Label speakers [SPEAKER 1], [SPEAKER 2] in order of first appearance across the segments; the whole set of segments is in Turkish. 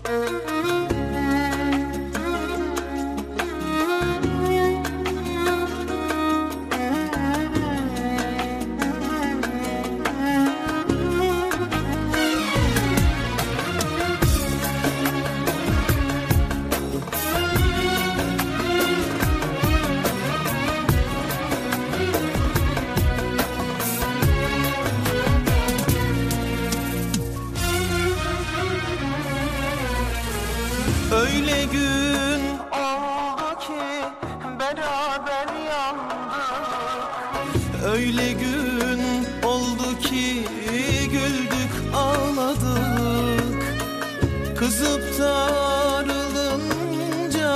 [SPEAKER 1] Öyle gün oldu ki beraber yandık. Öyle gün oldu ki güldük ağladık. Kızıp darılınca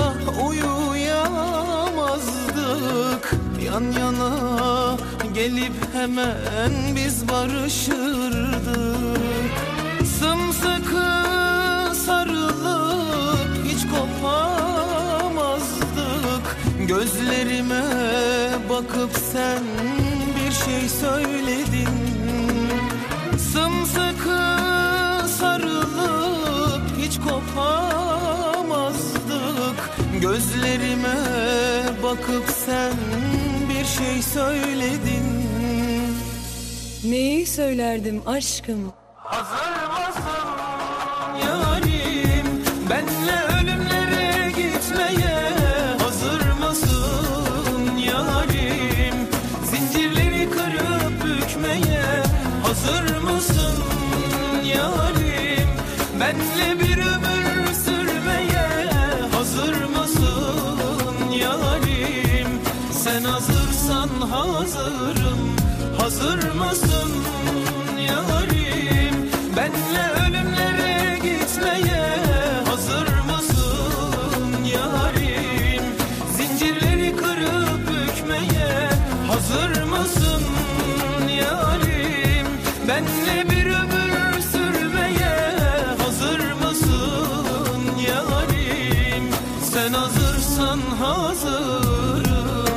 [SPEAKER 1] uyuyamazdık. Yan yana gelip hemen biz barışırdık. Sımsıkı sarılıp hiç kopamazdık. Gözlerime bakıp sen bir şey söyledin. Sımsıkı sarılıp hiç kopamazdık. Gözlerime bakıp sen bir şey söyledin.
[SPEAKER 2] Neyi söylerdim aşkım?
[SPEAKER 1] Hazır mısın yarim benle ölümlere gitmeye? Hazır mısın yarim zincirleri kırıp bükmeye? Hazır mısın yarim benle bir ömür sürmeye? Hazır mısın yarim sen hazırsan hazırım. Hazır mısın yarim benle ölümlere gitmeye? Hazır mısın yarim zincirleri kırıp bükmeye? Hazır mısın yarim benle bir ömür sürmeye? Hazır mısın yarim sen hazırsan hazırım.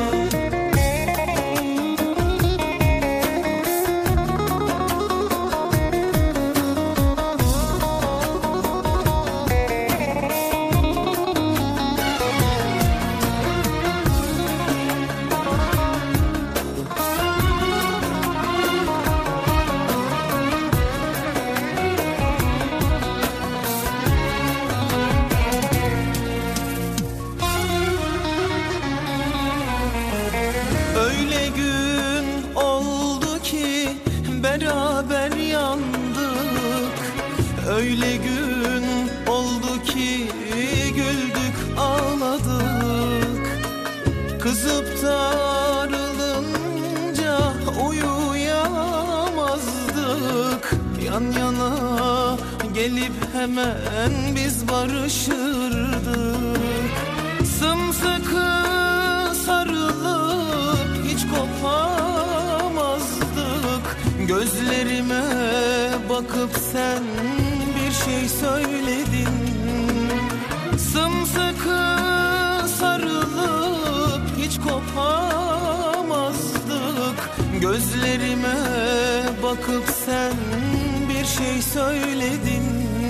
[SPEAKER 1] Öyle gün oldu ki beraber yandık. Öyle gün oldu ki güldük ağladık. Kızıp darılınca uyuyamazdık. Yan yana gelip hemen biz barışırdık. Sımsıkı sarılıp hiç kopamazdık. Gözlerime bakıp sen bir şey söyledin. Sımsıkı sarılıp hiç kopamazdık. Gözlerime bakıp sen bir şey söyledin.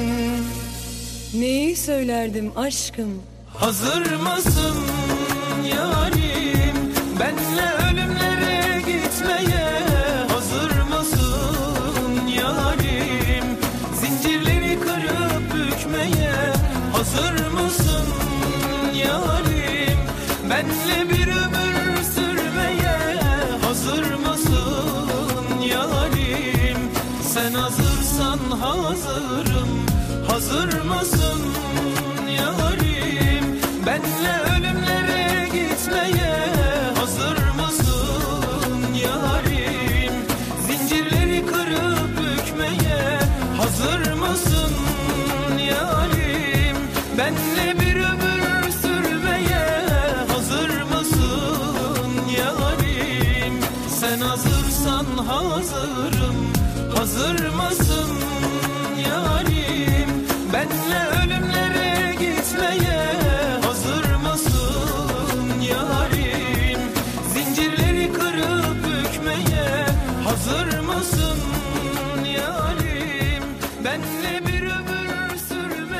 [SPEAKER 2] Neyi söylerdim aşkım?
[SPEAKER 1] Hazır mısın yarim benle ölümlere gitmeye? Hazır mısın yarim zincirleri kırıp bükmeye? Hazır mısın yarim benle bir ömür sürmeye? Hazır mısın yarim sen hazırsan hazırım. Hazır mısın yarim benle ölümlere gitmeye? Hazır mısın yarim zincirleri kırıp bükmeye? Hazır mısın yarim benle bir ömür sürmeye? Hazır mısın yarim sen hazırsan hazırım. Hazır mısın yarim benle ölümlere gitmeye? Hazır mısın yarim zincirleri kırıp bükmeye? Hazır mısın yarim benle bir ömür sürmeye?